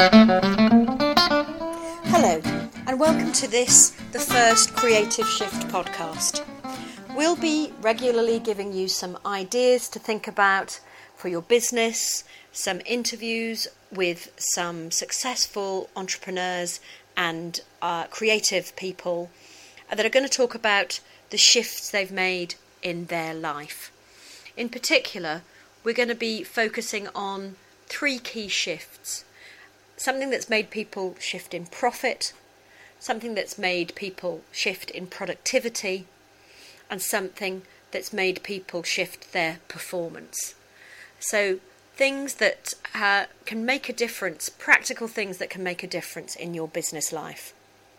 Hello, and welcome to the first Creative Shift podcast. We'll be regularly giving you some ideas to think about for your business, some interviews with some successful entrepreneurs and creative people that are going to talk about the shifts they've made in their life. In particular, we're going to be focusing on 3 key shifts. Something that's made people shift in profit, something that's made people shift in productivity, and something that's made people shift their performance. So things that can make a difference, practical things that can make a difference in your business life.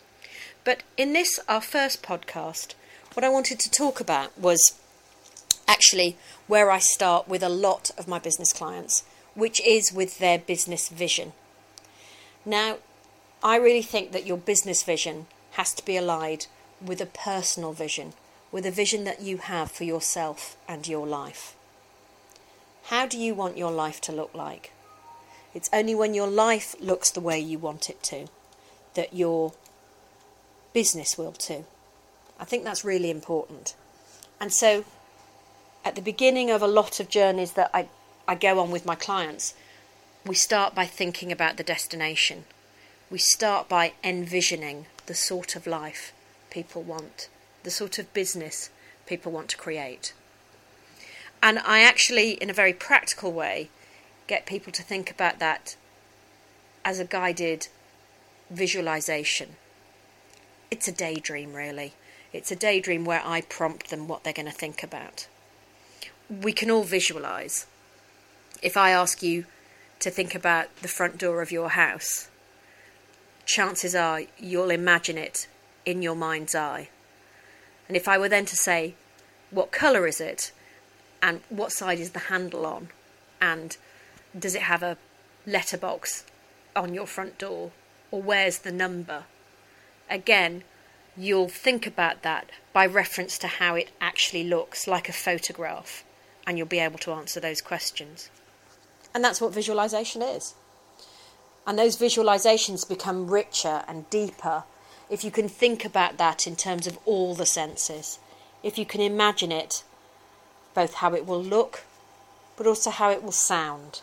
But in this, our first podcast, what I wanted to talk about was actually where I start with a lot of my business clients, which is with their business vision. Now, I really think that your business vision has to be allied with a personal vision, with a vision that you have for yourself and your life. How do you want your life to look like? It's only when your life looks the way you want it to that your business will too. I think that's really important. And so, at the beginning of a lot of journeys that I go on with my clients, we start by thinking about the destination. We start by envisioning the sort of life people want, the sort of business people want to create. And I actually, in a very practical way, get people to think about that as a guided visualization. It's a daydream, really. It's a daydream where I prompt them what they're going to think about. We can all visualize. If I ask you to think about the front door of your house, chances are you'll imagine it in your mind's eye. And if I were then to say, what colour is it? And what side is the handle on? And does it have a letterbox on your front door? Or where's the number? Again, you'll think about that by reference to how it actually looks, like a photograph. And you'll be able to answer those questions. And that's what visualization is. And those visualizations become richer and deeper if you can think about that in terms of all the senses. If you can imagine it, both how it will look, but also how it will sound.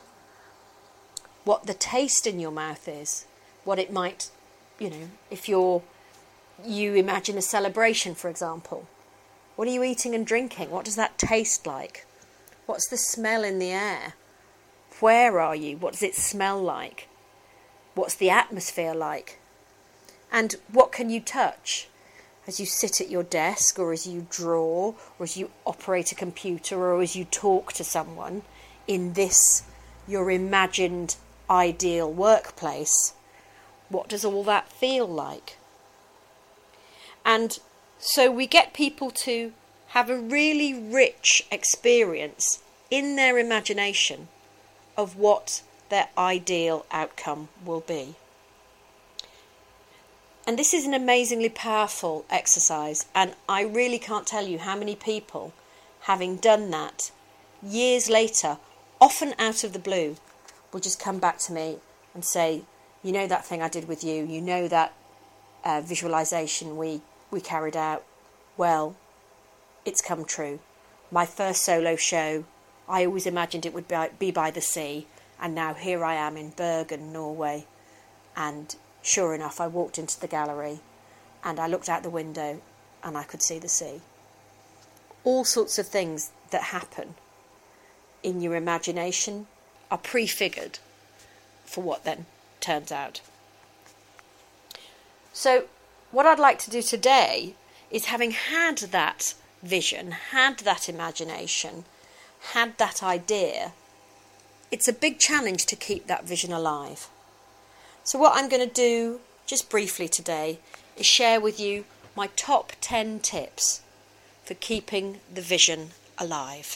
What the taste in your mouth is, what it might, if you imagine a celebration, for example. What are you eating and drinking? What does that taste like? What's the smell in the air? Where are you? What does it smell like? What's the atmosphere like? And what can you touch as you sit at your desk, or as you draw, or as you operate a computer, or as you talk to someone in this, your imagined ideal workplace? What does all that feel like? And so we get people to have a really rich experience in their imagination of what their ideal outcome will be. And this is an amazingly powerful exercise, and I really can't tell you how many people, having done that, years later, often out of the blue, will just come back to me and say, you know that thing I did with you, you know that visualization we carried out, well, it's come true. My first solo show, I always imagined it would be by the sea, and now here I am in Bergen, Norway, and sure enough I walked into the gallery and I looked out the window and I could see the sea. All sorts of things that happen in your imagination are prefigured for what then turns out. So what I'd like to do today is, having had that vision, had that imagination, had that idea, it's a big challenge to keep that vision alive. So what I'm going to do, just briefly today, is share with you my top 10 tips for keeping the vision alive.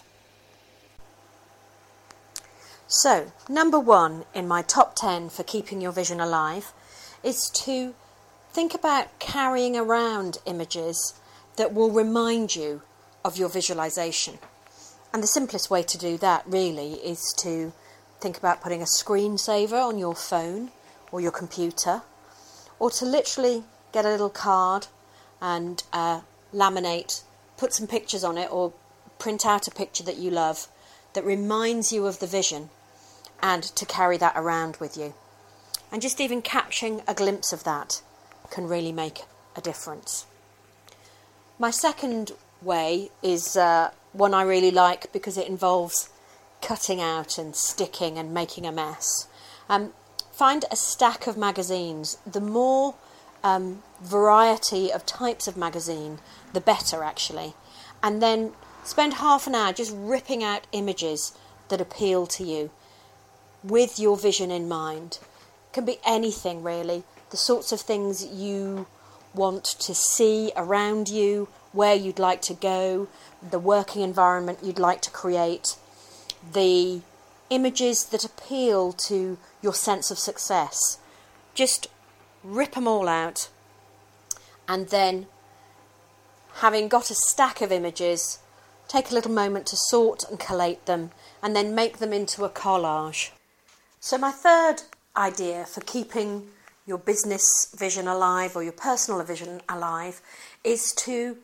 So, number 1 in my top 10 for keeping your vision alive is to think about carrying around images that will remind you of your visualization. And the simplest way to do that really is to think about putting a screensaver on your phone or your computer, or to literally get a little card and laminate, put some pictures on it, or print out a picture that you love that reminds you of the vision, and to carry that around with you. And just even catching a glimpse of that can really make a difference. My second way is one I really like because it involves cutting out and sticking and making a mess. Find a stack of magazines. The more variety of types of magazine, the better actually. And then spend half an hour just ripping out images that appeal to you with your vision in mind. It can be anything really, the sorts of things you want to see around you, where you'd like to go, the working environment you'd like to create, the images that appeal to your sense of success. Just rip them all out, and then, having got a stack of images, take a little moment to sort and collate them, and then make them into a collage. So my third idea for keeping your business vision alive or your personal vision alive is to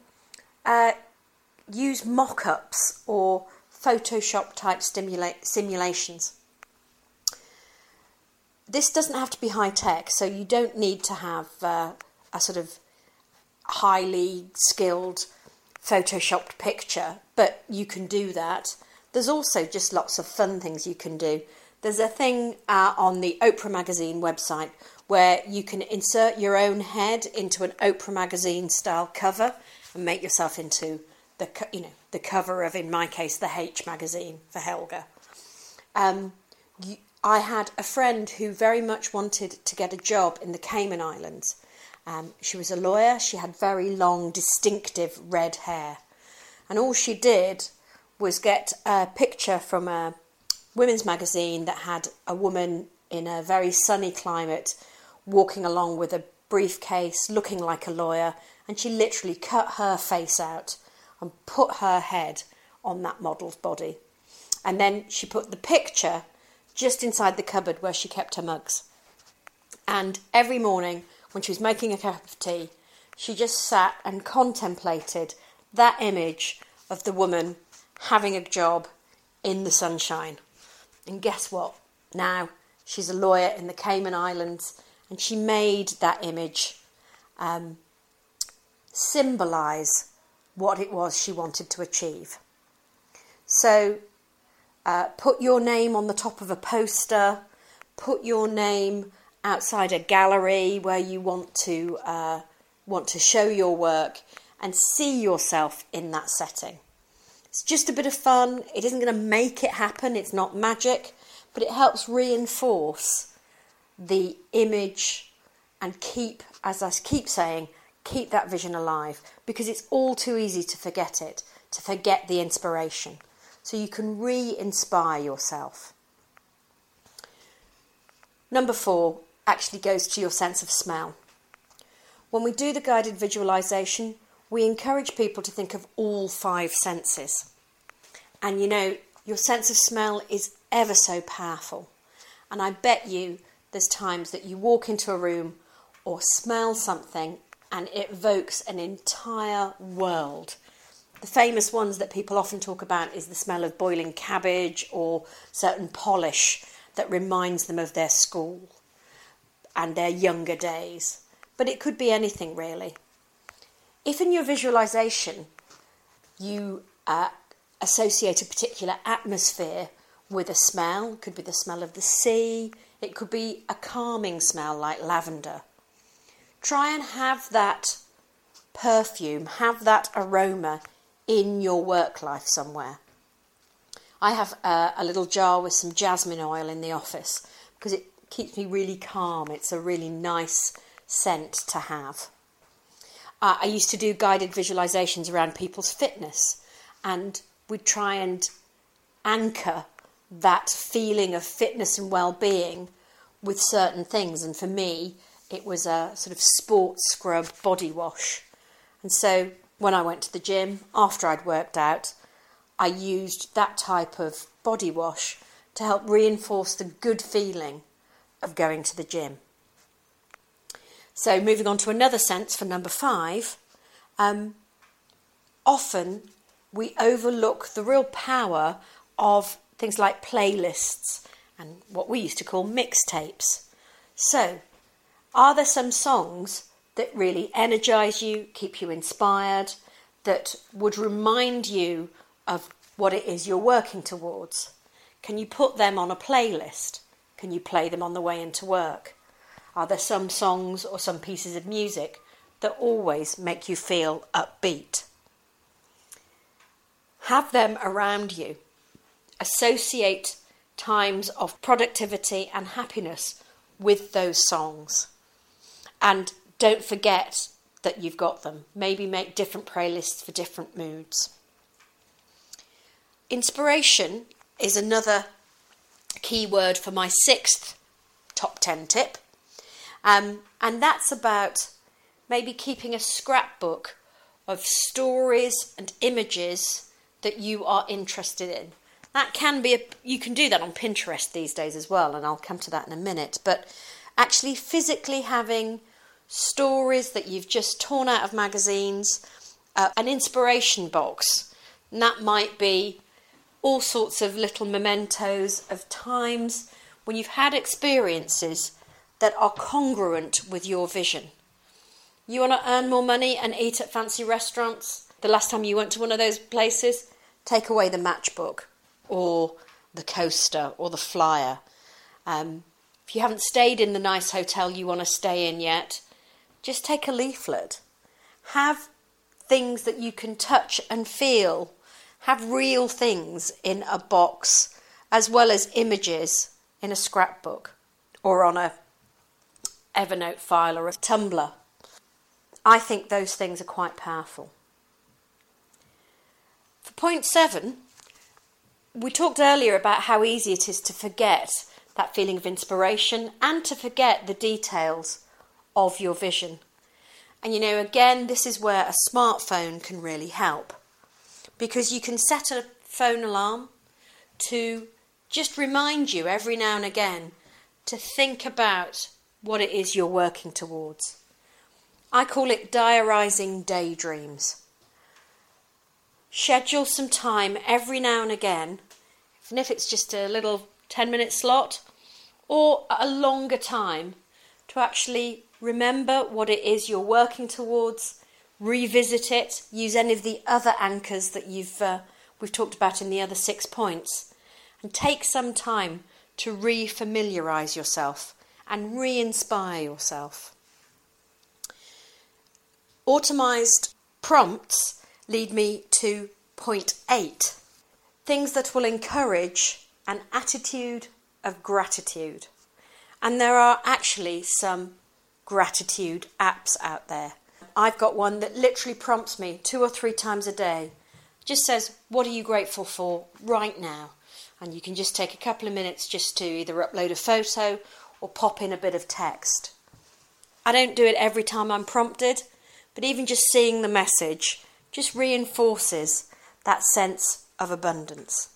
use mock-ups or Photoshop type simulations. This doesn't have to be high tech, so you don't need to have a sort of highly skilled photoshopped picture, but you can do that. There's also just lots of fun things you can do. There's a thing on the Oprah magazine website where you can insert your own head into an Oprah magazine style cover and make yourself into the cover of, in my case, the H magazine for Helga. I had a friend who very much wanted to get a job in the Cayman Islands. She was a lawyer. She had very long, distinctive red hair. And all she did was get a picture from a women's magazine that had a woman in a very sunny climate walking along with a briefcase, looking like a lawyer, and she literally cut her face out and put her head on that model's body. And then she put the picture just inside the cupboard where she kept her mugs. And every morning when she was making a cup of tea, she just sat and contemplated that image of the woman having a job in the sunshine. And guess what? Now she's a lawyer in the Cayman Islands, and she made that image symbolise what it was she wanted to achieve. So put your name on the top of a poster, put your name outside a gallery where you want to show your work, and see yourself in that setting. It's just a bit of fun. It isn't going to make it happen. It's not magic, but it helps reinforce the image and keep, as I keep saying, keep that vision alive, because it's all too easy to forget it, to forget the inspiration. So you can re-inspire yourself. Number 4 actually goes to your sense of smell. When we do the guided visualization, we encourage people to think of all 5 senses. And you know, your sense of smell is ever so powerful. And I bet you there's times that you walk into a room or smell something and it evokes an entire world. The famous ones that people often talk about is the smell of boiling cabbage or certain polish that reminds them of their school and their younger days. But it could be anything really. If in your visualization you associate a particular atmosphere with a smell, it could be the smell of the sea, it could be a calming smell like lavender. Try and have that perfume, have that aroma in your work life somewhere. I have a little jar with some jasmine oil in the office because it keeps me really calm. It's a really nice scent to have. I used to do guided visualizations around people's fitness, and we'd try and anchor that feeling of fitness and well-being with certain things. And for me, it was a sort of sports scrub body wash. And so when I went to the gym, after I'd worked out, I used that type of body wash to help reinforce the good feeling of going to the gym. So moving on to another sense for number 5, often we overlook the real power of things like playlists and what we used to call mixtapes. So, are there some songs that really energise you, keep you inspired, that would remind you of what it is you're working towards? Can you put them on a playlist? Can you play them on the way into work? Are there some songs or some pieces of music that always make you feel upbeat? Have them around you. Associate times of productivity and happiness with those songs. And don't forget that you've got them. Maybe make different playlists for different moods. Inspiration is another key word for my 6th top 10 tip. And that's about maybe keeping a scrapbook of stories and images that you are interested in. That can be, you can do that on Pinterest these days as well, and I'll come to that in a minute. But actually physically having stories that you've just torn out of magazines, an inspiration box, and that might be all sorts of little mementos of times when you've had experiences that are congruent with your vision. You want to earn more money and eat at fancy restaurants? The last time you went to one of those places, take away the matchbook or the coaster or the flyer. If you haven't stayed in the nice hotel you want to stay in yet, just take a leaflet. Have things that you can touch and feel. Have real things in a box as well as images in a scrapbook or on a Evernote file or a Tumblr. I think those things are quite powerful. For point 7, we talked earlier about how easy it is to forget that feeling of inspiration and to forget the details of your vision. And again, this is where a smartphone can really help, because you can set a phone alarm to just remind you every now and again to think about what it is you're working towards. I call it diarising daydreams. Schedule some time every now and again, even if it's just a little 10-minute slot or a longer time, to actually remember what it is you're working towards, revisit it, use any of the other anchors that we've talked about in the other 6 points, and take some time to re-familiarise yourself and re-inspire yourself. Automised prompts lead me to point 8. Things that will encourage an attitude of gratitude. And there are actually some gratitude apps out there. I've got one that literally prompts me 2 or 3 times a day. Just says, what are you grateful for right now? And you can just take a couple of minutes just to either upload a photo or pop in a bit of text. I don't do it every time I'm prompted, but even just seeing the message just reinforces that sense of abundance.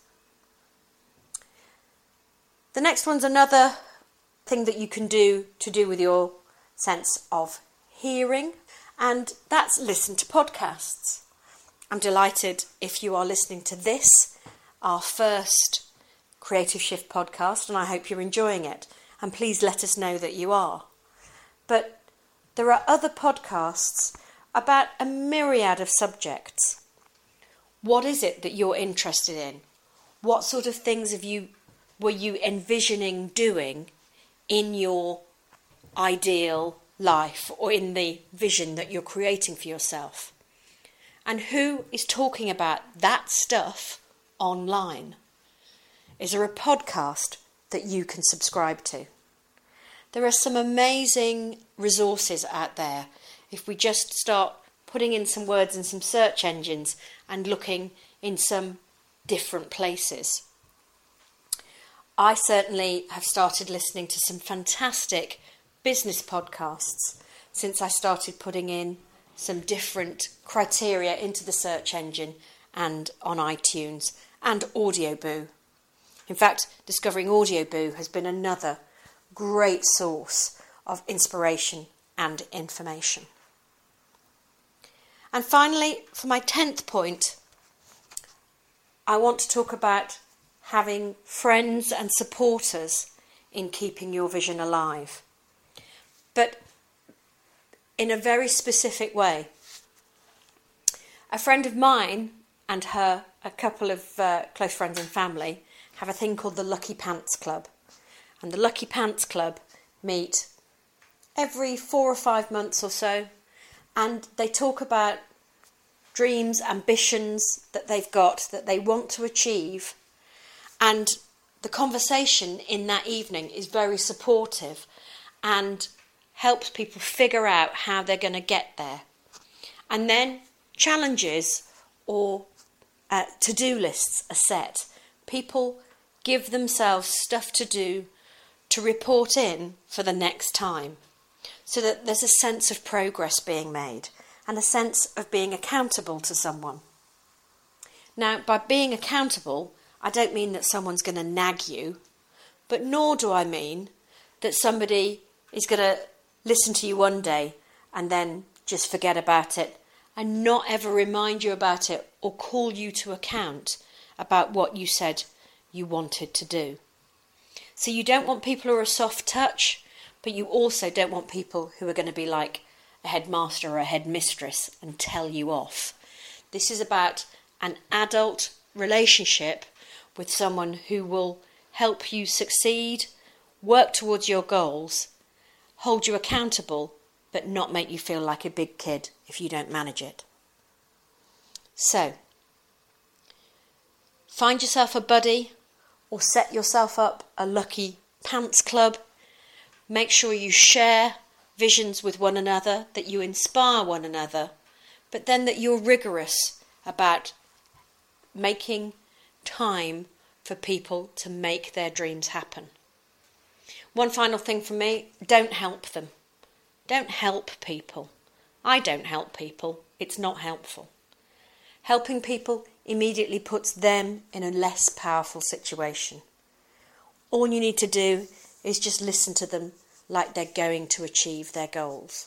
The next one's another thing that you can do to do with your sense of hearing, and that's listen to podcasts. I'm delighted if you are listening to this, our first Creative Shift podcast, and I hope you're enjoying it. And please let us know that you are. But there are other podcasts about a myriad of subjects. What is it that you're interested in? What sort of things were you envisioning doing in your ideal life or in the vision that you're creating for yourself? And who is talking about that stuff online? Is there a podcast that you can subscribe to? There are some amazing resources out there if we just start putting in some words in some search engines and looking in some different places. I certainly have started listening to some fantastic business podcasts since I started putting in some different criteria into the search engine and on iTunes and Audioboo. In fact, discovering Audioboo has been another great source of inspiration and information. And finally, for my 10th point, I want to talk about having friends and supporters in keeping your vision alive, but in a very specific way. A friend of mine and a couple of close friends and family have a thing called the Lucky Pants Club. And the Lucky Pants Club meet every 4 or 5 months or so, and they talk about dreams, ambitions that they've got, that they want to achieve. And the conversation in that evening is very supportive and helps people figure out how they're going to get there. And then challenges or to-do lists are set. People give themselves stuff to do to report in for the next time, so that there's a sense of progress being made and a sense of being accountable to someone. Now, by being accountable, I don't mean that someone's going to nag you, but nor do I mean that somebody is going to listen to you one day and then just forget about it and not ever remind you about it or call you to account about what you said you wanted to do. So you don't want people who are a soft touch, but you also don't want people who are going to be like a headmaster or a headmistress and tell you off. This is about an adult relationship with someone who will help you succeed, work towards your goals, hold you accountable, but not make you feel like a big kid if you don't manage it. So, find yourself a buddy or set yourself up a Lucky Pants Club. Make sure you share visions with one another, that you inspire one another, but then that you're rigorous about making time for people to make their dreams happen. One final thing from me, don't help them. Don't help people. I don't help people. It's not helpful. Helping people immediately puts them in a less powerful situation. All you need to do is just listen to them like they're going to achieve their goals.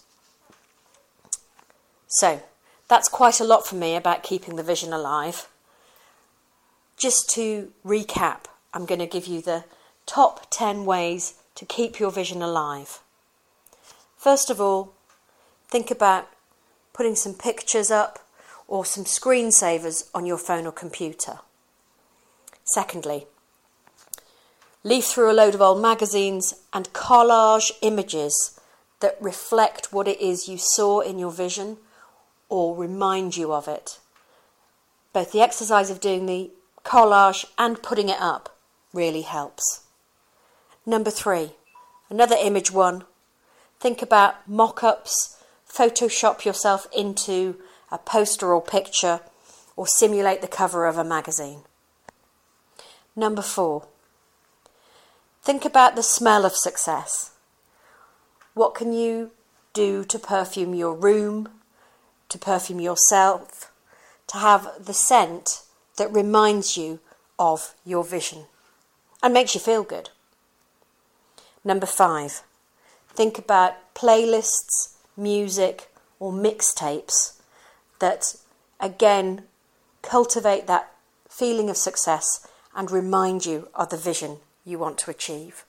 So, that's quite a lot for me about keeping the vision alive. Just to recap, I'm going to give you the top 10 ways to keep your vision alive. First of all, think about putting some pictures up or some screensavers on your phone or computer. Secondly, leaf through a load of old magazines and collage images that reflect what it is you saw in your vision or remind you of it. Both the exercise of doing the collage and putting it up really helps. Number 3, another image one. Think about mock-ups, Photoshop yourself into a poster or picture, or simulate the cover of a magazine. Number 4, think about the smell of success. What can you do to perfume your room, to perfume yourself, to have the scent that reminds you of your vision and makes you feel good? Number 5, think about playlists, music or mixtapes that again cultivate that feeling of success and remind you of the vision you want to achieve.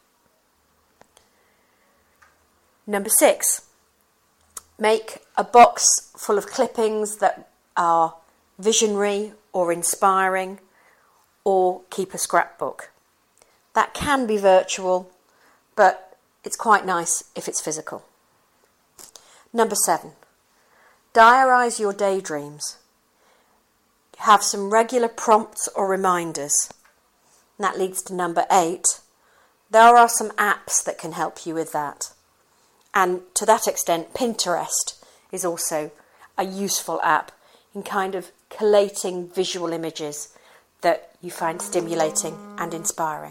Number 6, make a box full of clippings that are visionary or inspiring, or keep a scrapbook. That can be virtual, but it's quite nice if it's physical. Number 7, diarise your daydreams. Have some regular prompts or reminders. And that leads to number 8. There are some apps that can help you with that. And to that extent, Pinterest is also a useful app in kind of collating visual images that you find stimulating and inspiring.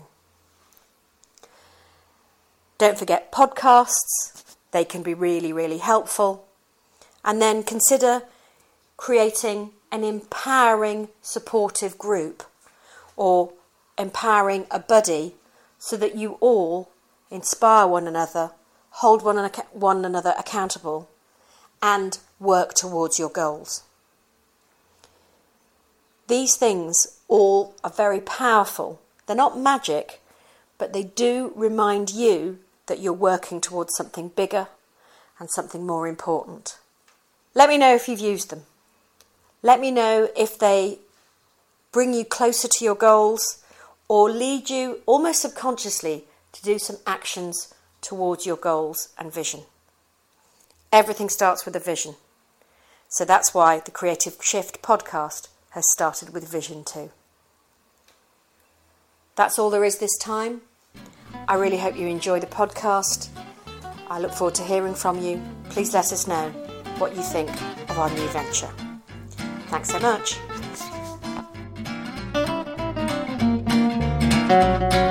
Don't forget podcasts. They can be really, really helpful. And then consider creating an empowering, supportive group or empowering a buddy so that you all inspire one another, hold one another accountable, and work towards your goals. These things all are very powerful. They're not magic, but they do remind you that you're working towards something bigger and something more important. Let me know if you've used them. Let me know if they bring you closer to your goals or lead you almost subconsciously to do some actions towards your goals and vision. Everything starts with a vision. So that's why the Creative Shift podcast has started with vision too. That's all there is this time. I really hope you enjoy the podcast. I look forward to hearing from you. Please let us know what you think of our new venture. Thanks so much.